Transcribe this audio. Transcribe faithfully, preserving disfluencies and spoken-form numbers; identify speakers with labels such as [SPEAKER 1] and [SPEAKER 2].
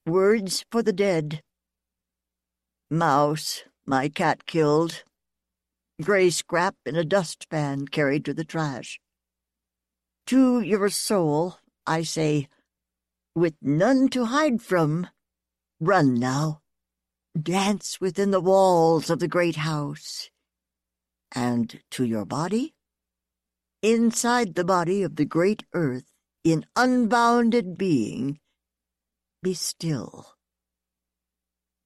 [SPEAKER 1] Words for the dead. Mouse, my cat killed. Gray scrap in a dustpan carried to the trash. To your soul, I say, with none to hide from, run now. Dance within the walls of the great house. And to your body, inside the body of the great earth, in unbounded being, be still.